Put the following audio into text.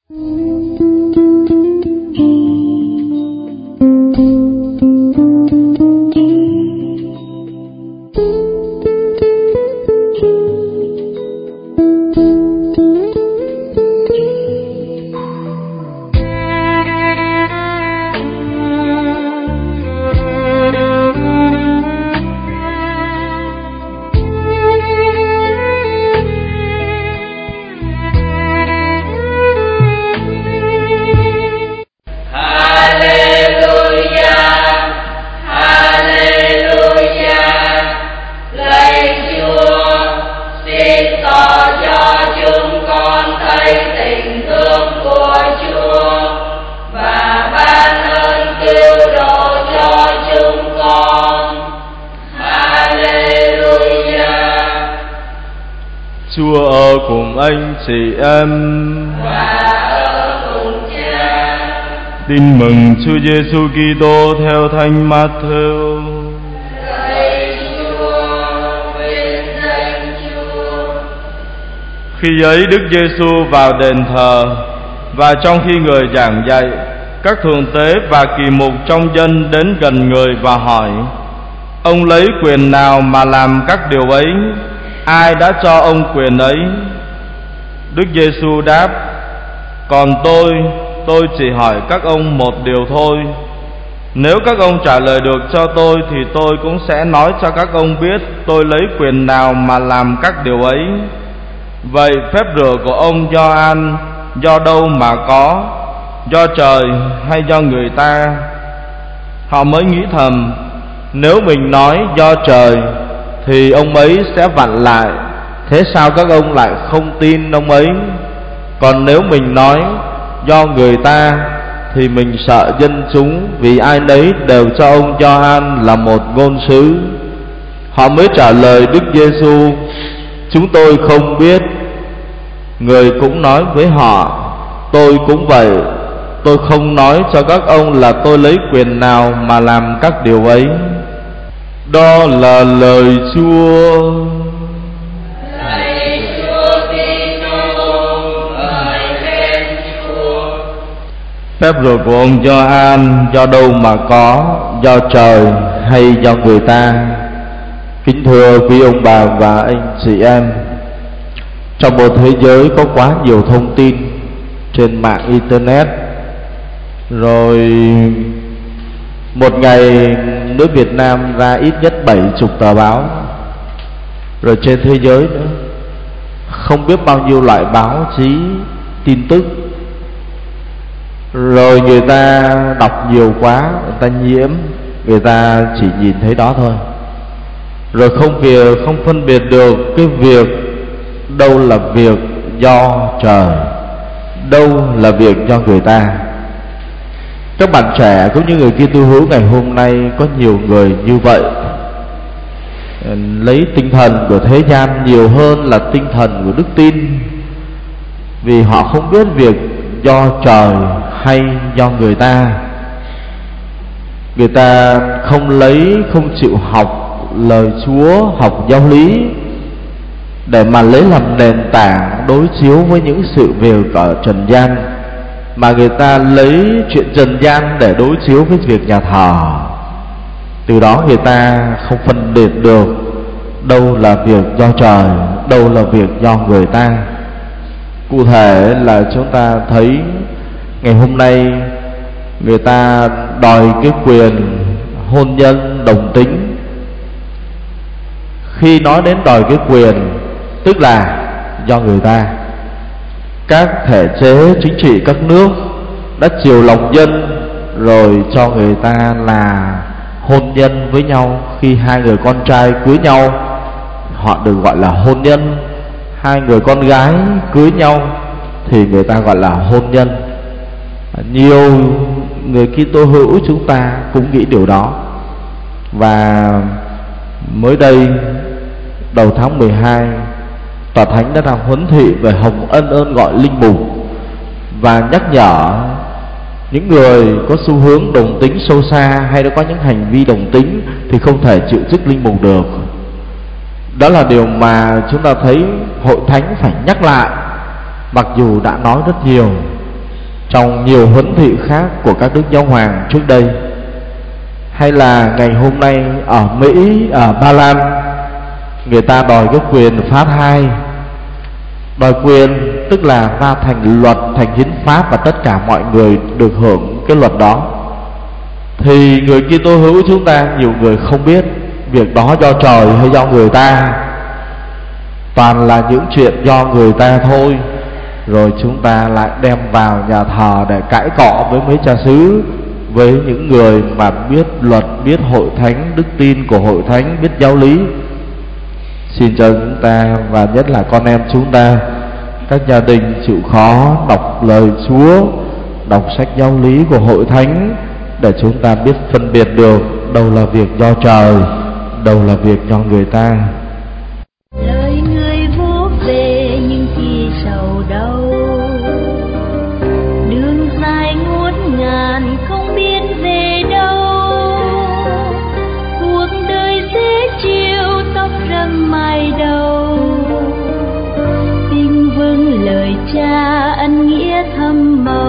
Chúa ở cùng anh chị em và ở cùng Cha. Tin mừng Chúa Giêsu Kitô theo Thánh Mát-thêu. Lạy Chúa, vinh danh Chúa. Khi ấy Đức Giêsu vào đền thờ, và trong khi người giảng dạy, các thượng tế và kỳ mục trong dân đến gần người và hỏi: Ông lấy quyền nào mà làm các điều ấy? Ai đã cho ông quyền ấy? Đức Giêsu đáp: Còn tôi chỉ hỏi các ông một điều thôi. Nếu các ông trả lời được cho tôi thì tôi cũng sẽ nói cho các ông biết tôi lấy quyền nào mà làm các điều ấy. Vậy phép rửa của ông Gioan do đâu mà có? Do trời hay do người ta? Họ mới nghĩ thầm: Nếu mình nói do trời thì ông ấy sẽ vặn lại, thế sao các ông lại không tin ông ấy? Còn nếu mình nói do người ta thì mình sợ dân chúng, vì ai nấy đều cho ông Gioan là một ngôn sứ. Họ mới trả lời Đức Giêsu: Chúng tôi không biết. Người cũng nói với họ: Tôi cũng vậy, tôi không nói cho các ông là tôi lấy quyền nào mà làm các điều ấy. Đó là lời Chúa. Lạy Chúa Kitô, ngợi khen Chúa. Phép rửa của ông Gioan do đâu mà có? Do trời hay do người ta? Kính thưa quý ông bà và anh chị em, trong một thế giới có quá nhiều thông tin trên mạng internet, rồi một ngày nước Việt Nam ra ít nhất 70 tờ báo, rồi trên thế giới nữa không biết bao nhiêu loại báo chí tin tức, rồi người ta đọc nhiều quá, người ta nhiễm, người ta chỉ nhìn thấy đó thôi, rồi không phân biệt được cái việc đâu là việc do trời, đâu là việc do người ta. Các bạn trẻ cũng như người Kitô hữu ngày hôm nay có nhiều người như vậy, lấy tinh thần của thế gian nhiều hơn là tinh thần của đức tin, vì họ không biết việc do trời hay do người ta. Người ta không chịu học lời Chúa, học giáo lý để mà lấy làm nền tảng đối chiếu với những sự việc ở trần gian, mà người ta lấy chuyện trần gian để đối chiếu với việc nhà thờ. Từ đó người ta không phân biệt được đâu là việc do trời, đâu là việc do người ta. Cụ thể là chúng ta thấy ngày hôm nay người ta đòi cái quyền hôn nhân đồng tính. Khi nói đến đòi cái quyền, tức là do người ta. Các thể chế chính trị các nước đã chiều lòng dân, rồi cho người ta là hôn nhân với nhau. Khi hai người con trai cưới nhau, họ được gọi là hôn nhân. Hai người con gái cưới nhau thì người ta gọi là hôn nhân. Nhiều người Kitô hữu chúng ta cũng nghĩ điều đó. Và mới đây đầu tháng 12, Tòa Thánh đã làm huấn thị về hồng ân gọi linh mục, và nhắc nhở những người có xu hướng đồng tính sâu xa hay đã có những hành vi đồng tính thì không thể chịu chức linh mục được. Đó là điều mà chúng ta thấy Hội Thánh phải nhắc lại, mặc dù đã nói rất nhiều. trong nhiều huấn thị khác của các đức giáo hoàng trước đây, hay là ngày hôm nay ở Mỹ, ở Ba Lan, người ta đòi cái quyền phá thai. Đòi quyền tức là ra thành luật, thành hiến pháp, và tất cả mọi người được hưởng cái luật đó. Thì người Kitô hữu chúng ta, nhiều người không biết việc đó do trời hay do người ta, toàn là những chuyện do người ta thôi. Rồi chúng ta lại đem vào nhà thờ để cãi cọ với mấy cha xứ, với những người mà biết luật, biết hội thánh, đức tin của hội thánh, biết giáo lý. Xin cho chúng ta, và nhất là con em chúng ta, các gia đình chịu khó đọc lời Chúa, đọc sách giáo lý của hội thánh, để chúng ta biết phân biệt được đâu là việc do trời, đâu là việc do người ta. Lời người vô về nhưng khi sầu đau, đường dài ngút ngàn không biết về đâu. Cuộc đời dễ chịu, tóc râm mai đầu, tin vâng lời cha ân nghĩa thâm màu.